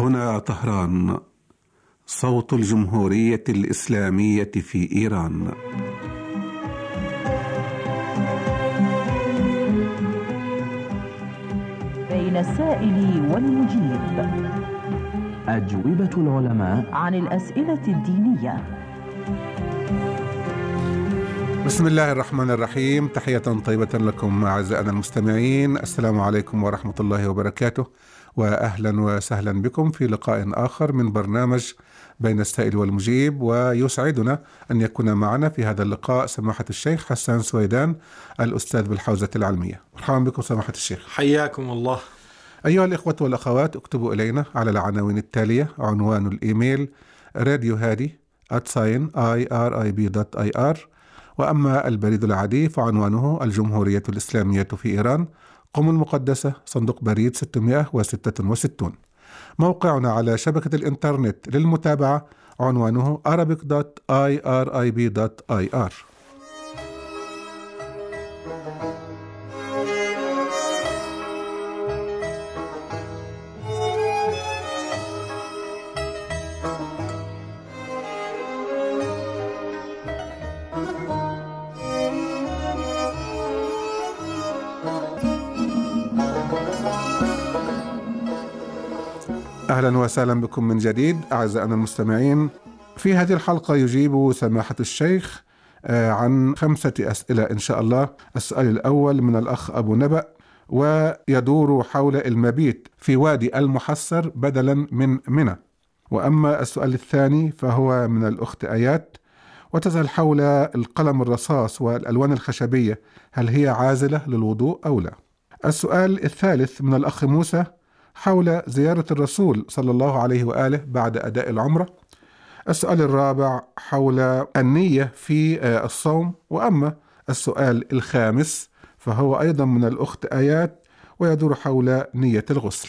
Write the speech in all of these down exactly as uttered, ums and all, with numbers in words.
هنا طهران، صوت الجمهورية الإسلامية في إيران. بين السائل والمجيب، أجوبة العلماء عن الأسئلة الدينية. بسم الله الرحمن الرحيم. تحية طيبة لكم أعزائنا المستمعين، السلام عليكم ورحمة الله وبركاته، وأهلا وسهلا بكم في لقاء آخر من برنامج بين السائل والمجيب. ويسعدنا أن يكون معنا في هذا اللقاء سماحة الشيخ حسان سويدان، الأستاذ بالحوزة العلمية. مرحبا بكم سماحة الشيخ. حياكم الله. أيها الإخوة والأخوات، اكتبوا إلينا على العناوين التالية: عنوان الإيميل راديو هادي آت ساين آي آر آي بي دوت آي آر، وأما البريد العادي فعنوانه الجمهورية الإسلامية في إيران، قم المقدسة، صندوق بريد ستمائة وستة وستين. موقعنا على شبكة الإنترنت للمتابعة عنوانه arabic دوت آي آر آي بي دوت آي آر. أهلا وسهلا بكم من جديد أعزائنا المستمعين. في هذه الحلقة يجيب سماحة الشيخ عن خمسة أسئلة إن شاء الله. السؤال الأول من الأخ أبو نبأ، ويدور حول المبيت في وادي المحصر بدلا من منى. وأما السؤال الثاني فهو من الأخت آيات، وتسأل حول القلم الرصاص والألوان الخشبية، هل هي عازلة للوضوء أو لا؟ السؤال الثالث من الأخ موسى حول زيارة الرسول صلى الله عليه وآله بعد أداء العمرة. السؤال الرابع حول النية في الصوم. وأما السؤال الخامس فهو أيضا من الأخت آيات، ويدور حول نية الغسل.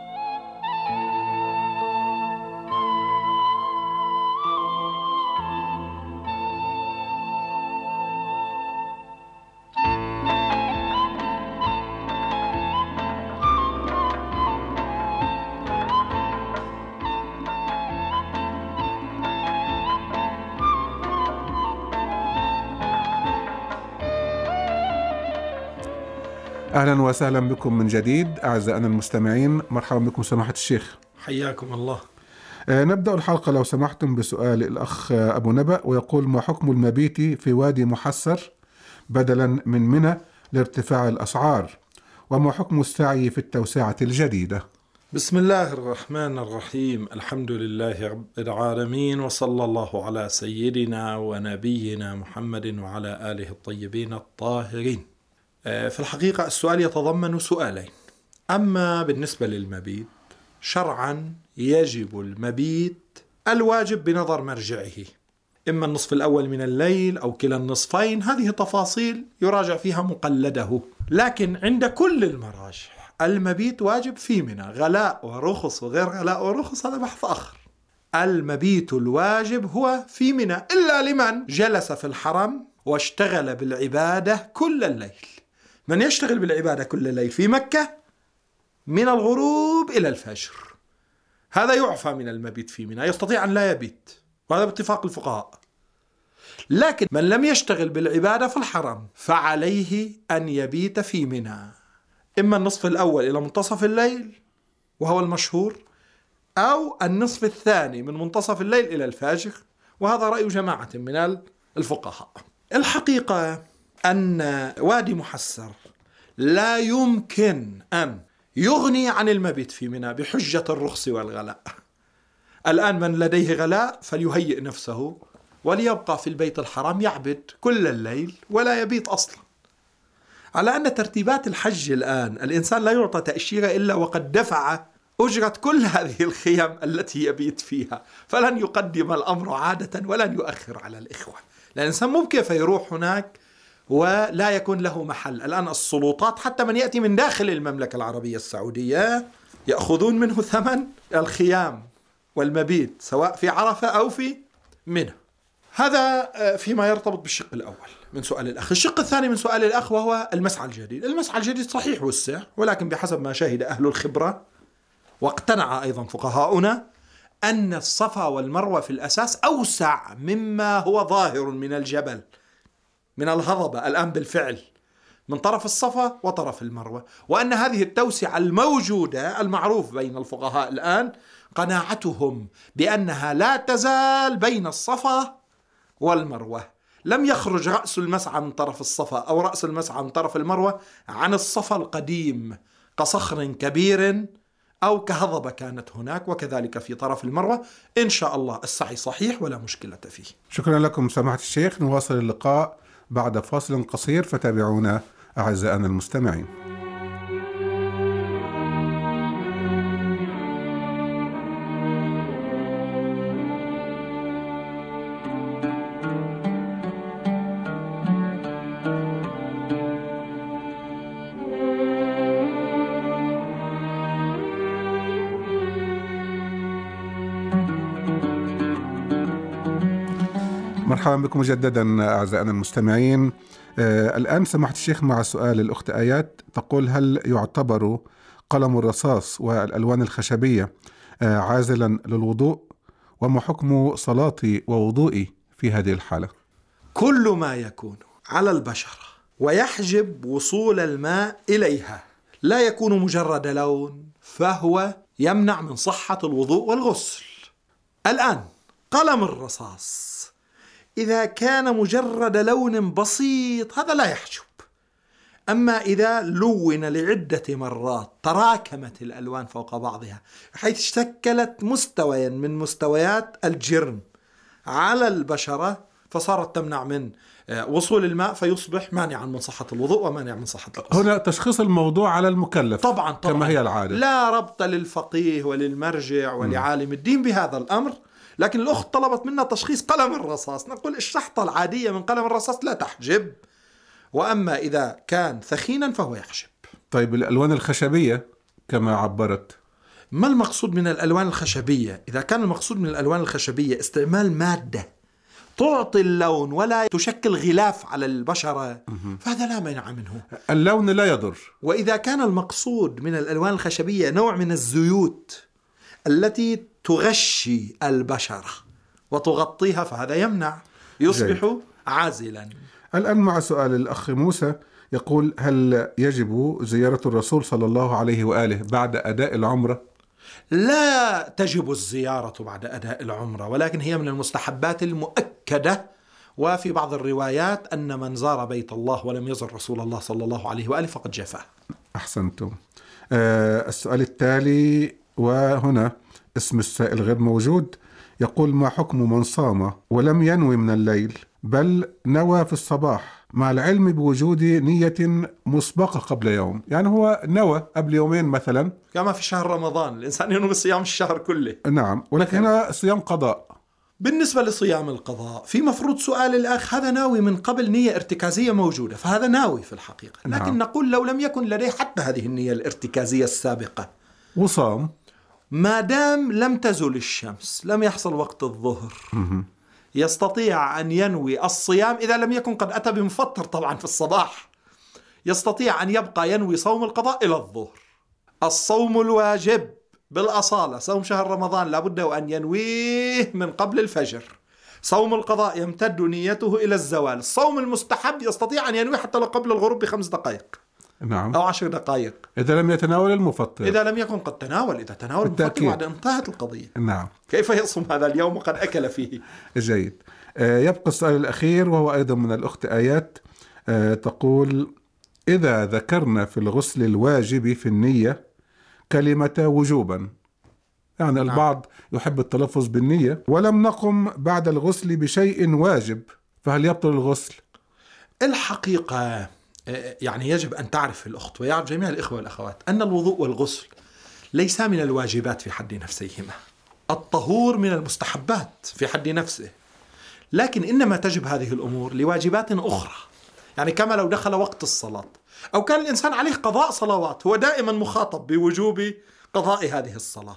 أهلا وسهلا بكم من جديد أعزائنا المستمعين. مرحبا بكم سماحة الشيخ. حياكم الله. آه نبدأ الحلقة لو سمحتم بسؤال الأخ أبو نبأ، ويقول: ما حكم المبيت في وادي محصر بدلا من منى لارتفاع الأسعار؟ وما حكم السعي في التوسعة الجديدة؟ بسم الله الرحمن الرحيم. الحمد لله رب العالمين، وصلى الله على سيدنا ونبينا محمد وعلى آله الطيبين الطاهرين. في الحقيقة السؤال يتضمن سؤالين. أما بالنسبة للمبيت شرعا يجب المبيت الواجب بنظر مرجعه، إما النصف الأول من الليل أو كلا النصفين. هذه تفاصيل يراجع فيها مقلده، لكن عند كل المراجع المبيت واجب في منى. غلاء ورخص وغير غلاء ورخص هذا بحث آخر. المبيت الواجب هو في منى، إلا لمن جلس في الحرم واشتغل بالعبادة كل الليل. من يشتغل بالعبادة كل الليل في مكة من الغروب إلى الفجر، هذا يعفى من المبيت في منى، يستطيع أن لا يبيت، وهذا باتفاق الفقهاء. لكن من لم يشتغل بالعبادة في الحرم فعليه أن يبيت في منى، إما النصف الأول إلى منتصف الليل وهو المشهور، أو النصف الثاني من منتصف الليل إلى الفجر، وهذا رأي جماعة من الفقهاء. الحقيقة أن وادي محصر لا يمكن أن يغني عن المبيت في منى بحجة الرخص والغلاء. الآن من لديه غلاء فليهيئ نفسه وليبقى في البيت الحرام يعبد كل الليل ولا يبيت أصلا. على أن ترتيبات الحج الآن الإنسان لا يعطى تأشيرة إلا وقد دفع أجرة كل هذه الخيم التي يبيت فيها، فلن يقدم الأمر عادة ولن يؤخر على الإخوة. الإنسان ممكن كيف يروح هناك ولا يكون له محل. الآن السلطات حتى من يأتي من داخل المملكة العربية السعودية يأخذون منه ثمن الخيام والمبيت سواء في عرفة أو في منى. هذا فيما يرتبط بالشق الأول من سؤال الأخ. الشق الثاني من سؤال الأخ وهو المسعى الجديد. المسعى الجديد صحيح وسع، ولكن بحسب ما شهد أهل الخبرة واقتنع أيضا فقهاؤنا أن الصفا والمروة في الأساس أوسع مما هو ظاهر من الجبل، من الهضبة الآن بالفعل من طرف الصفا وطرف المروة، وأن هذه التوسعة الموجودة المعروف بين الفقهاء الآن قناعتهم بأنها لا تزال بين الصفا والمروة. لم يخرج رأس المسعى من طرف الصفا أو رأس المسعى من طرف المروة عن الصفا القديم كصخر كبير أو كهضبة كانت هناك، وكذلك في طرف المروة. إن شاء الله السعي صحيح ولا مشكلة فيه. شكرا لكم سماحة الشيخ. نواصل اللقاء بعد فاصل قصير، فتابعونا أعزائنا المستمعين. مرحبا بكم مجددا أعزائنا المستمعين. آه الآن سماحة الشيخ مع سؤال الأخت آيات، تقول: هل يعتبر قلم الرصاص والألوان الخشبية آه عازلا للوضوء؟ وما حكم صلاتي ووضوئي في هذه الحالة؟ كل ما يكون على البشرة ويحجب وصول الماء إليها لا يكون مجرد لون، فهو يمنع من صحة الوضوء والغسل. الآن قلم الرصاص إذا كان مجرد لون بسيط هذا لا يحجب، أما إذا لون لعدة مرات تراكمت الألوان فوق بعضها حيث شكلت مستويا من مستويات الجرم على البشرة فصارت تمنع من وصول الماء، فيصبح مانعا من صحة الوضوء ومانع من صحة الغسل. هنا تشخيص الموضوع على المكلف طبعا, طبعا كما هي العادة، لا ربط للفقيه وللمرجع ولعالم الدين بهذا الأمر. لكن الأخت طلبت منا تشخيص قلم الرصاص، نقول الشحطة العادية من قلم الرصاص لا تحجب، وأما إذا كان ثخينا فهو يحجب. طيب الألوان الخشبية كما عبرت، ما المقصود من الألوان الخشبية؟ إذا كان المقصود من الألوان الخشبية استعمال مادة تعطي اللون ولا تشكل غلاف على البشرة فهذا لا مانع منه، اللون لا يضر. وإذا كان المقصود من الألوان الخشبية نوع من الزيوت التي تغشي البشرة وتغطيها فهذا يمنع، يصبح جيد. عازلا. الآن مع سؤال الأخ موسى، يقول: هل يجب زيارة الرسول صلى الله عليه وآله بعد أداء العمرة؟ لا تجب الزيارة بعد أداء العمرة، ولكن هي من المستحبات المؤكدة. وفي بعض الروايات أن من زار بيت الله ولم يزر رسول الله صلى الله عليه وآله فقد جفاه. أحسنتم. آه السؤال التالي، وهنا اسم السائل غير موجود، يقول: ما حكم من صام ولم ينوي من الليل بل نوى في الصباح مع العلم بوجود نية مسبقة قبل يوم؟ يعني هو نوى قبل يومين مثلا، كما في شهر رمضان الإنسان ينوي صيام الشهر كله. نعم، ولكن هنا صيام قضاء. بالنسبة لصيام القضاء في مفروض سؤال الأخ هذا ناوي من قبل نية ارتكازية موجودة، فهذا ناوي في الحقيقة. لكن نعم. نقول لو لم يكن لديه حتى هذه النية الارتكازية السابقة وصام، ما دام لم تزل الشمس لم يحصل وقت الظهر يستطيع أن ينوي الصيام إذا لم يكن قد أتى بمفطر طبعا في الصباح، يستطيع أن يبقى ينوي صوم القضاء إلى الظهر. الصوم الواجب بالأصالة صوم شهر رمضان لابد أن ينويه من قبل الفجر، صوم القضاء يمتد نيته إلى الزوال، الصوم المستحب يستطيع أن ينوي حتى لو قبل الغروب بخمس دقائق نعم. أو عشر دقائق إذا لم يتناول المفطر، إذا لم يكن قد تناول. إذا تناول المفطر بعد انتهت القضية. نعم. كيف يصوم هذا اليوم وقد أكل فيه؟ جيد. آه يبقى السؤال الأخير وهو أيضا من الأخت آيات، آه تقول: إذا ذكرنا في الغسل الواجب في النية كلمة وجوبا، يعني نعم. البعض يحب التلفظ بالنية، ولم نقم بعد الغسل بشيء واجب، فهل يبطل الغسل؟ الحقيقة يعني يجب أن تعرف الأخت ويعرف جميع الإخوة والأخوات أن الوضوء والغسل ليس من الواجبات في حد نفسيهما، الطهور من المستحبات في حد نفسه، لكن إنما تجب هذه الأمور لواجبات أخرى. يعني كما لو دخل وقت الصلاة أو كان الإنسان عليه قضاء صلوات هو دائما مخاطب بوجوب قضاء هذه الصلاة.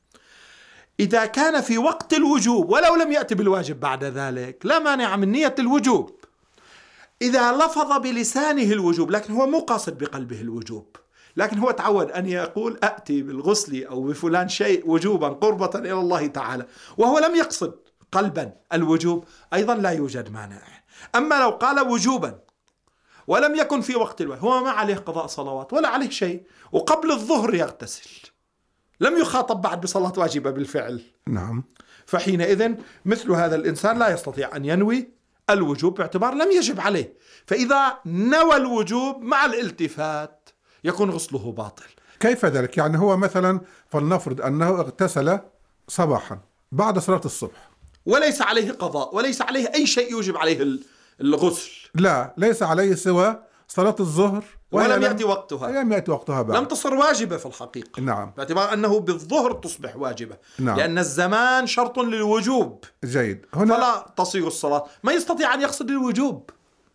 إذا كان في وقت الوجوب ولو لم يأتي بالواجب بعد ذلك لا مانع من نية الوجوب. إذا لفظ بلسانه الوجوب لكن هو مو قاصد بقلبه الوجوب، لكن هو تعود أن يقول أأتي بالغسل أو بفلان شيء وجوبا قربة إلى الله تعالى، وهو لم يقصد قلبا الوجوب، أيضا لا يوجد مانع. أما لو قال وجوبا ولم يكن في وقت الوجوب، هو ما عليه قضاء صلوات ولا عليه شيء، وقبل الظهر يغتسل، لم يخاطب بعد بصلاة واجبة بالفعل. نعم. فحينئذ مثل هذا الإنسان لا يستطيع أن ينوي الوجوب باعتبار لم يجب عليه، فإذا نوى الوجوب مع الالتفات يكون غسله باطل. كيف ذلك؟ يعني هو مثلا فلنفرض أنه اغتسل صباحا بعد صلاة الصبح وليس عليه قضاء وليس عليه أي شيء يوجب عليه الغسل، لا ليس عليه سوى صلاة الظهر ولم يأتي وقتها، لم يأتي وقتها بعد. لم تصر واجبة في الحقيقة. نعم. باعتبار أنه بالظهر تصبح واجبة. نعم. لأن الزمان شرط للوجوب. جيد. هنا فلا تصير الصلاة. ما يستطيع أن يقصد الوجوب،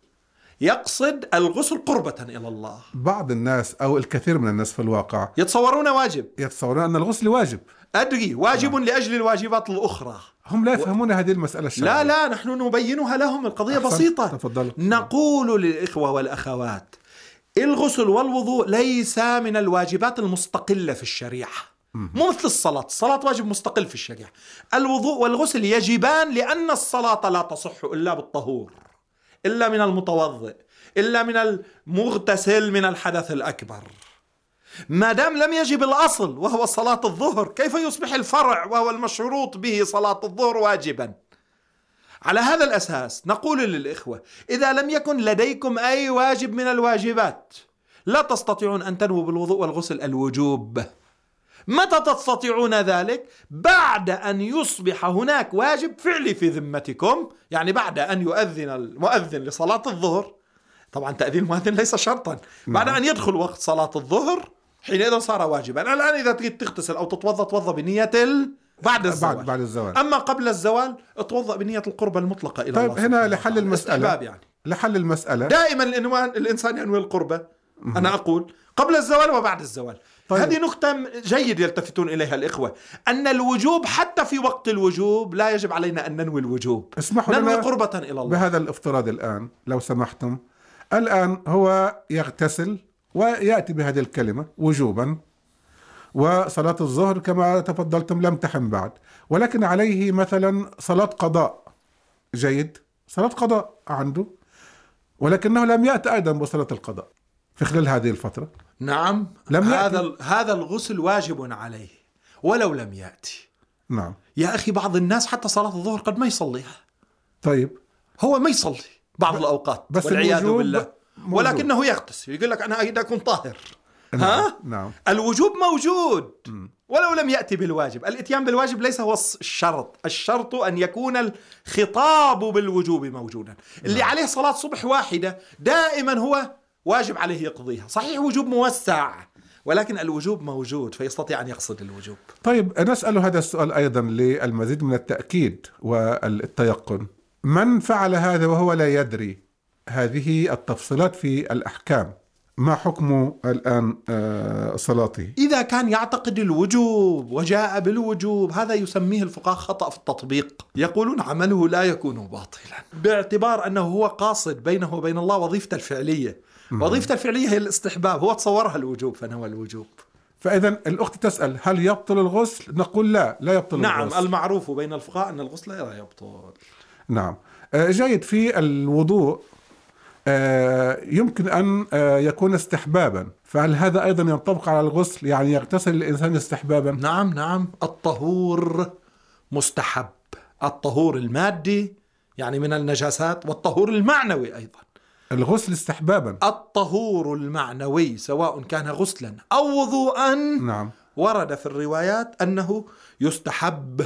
يقصد الغسل قربة إلى الله. بعض الناس أو الكثير من الناس في الواقع يتصورون واجب، يتصورون أن الغسل واجب. أدري واجب نعم. لأجل الواجبات الأخرى. هم لا يفهمون و... هذه المسألة الشرعية. لا لا نحن نبينها لهم. القضية بسيطة. تفضل. نقول للإخوة والأخوات الغسل والوضوء ليس من الواجبات المستقلة في الشريعة، مو مثل الصلاة. الصلاة واجب مستقل في الشريعة. الوضوء والغسل يجبان لأن الصلاة لا تصح إلا بالطهور، إلا من المتوضئ، إلا من المغتسل من الحدث الأكبر. ما دام لم يجب الأصل وهو صلاة الظهر، كيف يصبح الفرع وهو المشروط به صلاة الظهر واجبا؟ على هذا الأساس نقول للإخوة إذا لم يكن لديكم أي واجب من الواجبات لا تستطيعون أن تنووا بالوضوء والغسل الوجوب. متى تستطيعون ذلك؟ بعد أن يصبح هناك واجب فعلي في ذمتكم، يعني بعد أن يؤذن المؤذن لصلاة الظهر. طبعا تأذين المؤذن ليس شرطا. بعد أن يدخل وقت صلاة الظهر حينئذ صار واجبا. الآن إذا تريد تغتسل أو تتوضأ توضأ بنية ال... بعد الزوال. بعد, بعد الزوال. أما قبل الزوال اتوضأ بنية القربة المطلقة إلى طيب الله. هنا لحل المسألة يعني. لحل المسألة دائما الإنسان ينوي القربة. أنا أقول قبل الزوال وبعد الزوال. طيب. هذه نقطة جيد يلتفتون إليها الإخوة، أن الوجوب حتى في وقت الوجوب لا يجب علينا أن ننوي الوجوب، اسمحوا ننوي لنا قربة إلى الله. بهذا الافتراض الآن لو سمحتم، الآن هو يغتسل ويأتي بهذه الكلمة وجوبا، وصلاة الظهر كما تفضلتم لم تحم بعد، ولكن عليه مثلا صلاة قضاء. جيد، صلاة قضاء عنده، ولكنه لم يأتي أيضا بصلاة القضاء في خلال هذه الفترة. نعم. لم هذا هذا الغسل واجب عليه ولو لم يأتي. نعم يا أخي بعض الناس حتى صلاة الظهر قد ما يصليها. طيب هو ما يصلي بعض الأوقات بس والعياذ بالله، موجود. ولكنه يغتسل، يقول لك أنا أريد أكون طاهر. نعم. ها؟ نعم. الوجوب موجود م. ولو لم يأتي بالواجب. الاتيان بالواجب ليس هو الشرط، الشرط أن يكون الخطاب بالوجوب موجودا. اللي نعم. عليه صلاة صبح واحدة دائما هو واجب عليه يقضيها، صحيح وجوب موسع ولكن الوجوب موجود فيستطيع أن يقصد الوجوب. طيب نسأل هذا السؤال أيضا للمزيد من التأكيد والتيقن، من فعل هذا وهو لا يدري هذه التفصيلات في الأحكام، ما حكم الآن صلاته؟ إذا كان يعتقد الوجوب وجاء بالوجوب هذا يسميه الفقهاء خطأ في التطبيق، يقولون عمله لا يكون باطلا باعتبار أنه هو قاصد بينه وبين الله وظيفة الفعلية. وظيفة الفعلية هي الاستحباب، هو تصورها الوجوب فنوى الوجوب. فإذا الأخت تسأل هل يبطل الغسل؟ نقول لا لا يبطل نعم الغسل. نعم المعروف بين الفقهاء أن الغسل لا يبطل. نعم. جيد. في الوضوء يمكن أن يكون استحبابا، فهل هذا أيضا ينطبق على الغسل؟ يعني يغتسل الإنسان استحبابا؟ نعم نعم الطهور مستحب، الطهور المادي يعني من النجاسات والطهور المعنوي أيضا. الغسل استحبابا. الطهور المعنوي سواء كان غسلا أو وضوءا نعم. ورد في الروايات أنه يستحب،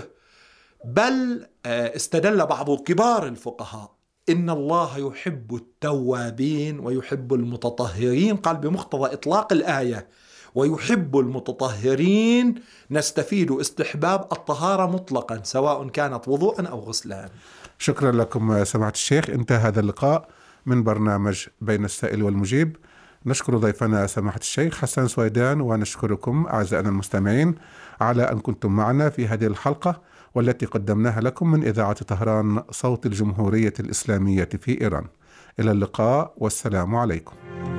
بل استدل بعض كبار الفقهاء إن الله يحب التوابين ويحب المتطهرين، قال بمقتضى إطلاق الآية ويحب المتطهرين نستفيد استحباب الطهارة مطلقا سواء كانت وضوءا أو غسلا. شكرا لكم سماحة الشيخ. انتهى هذا اللقاء من برنامج بين السائل والمجيب. نشكر ضيفنا سماحة الشيخ حسان سويدان، ونشكركم أعزائنا المستمعين على أن كنتم معنا في هذه الحلقة والتي قدمناها لكم من إذاعة طهران صوت الجمهورية الإسلامية في إيران. إلى اللقاء والسلام عليكم.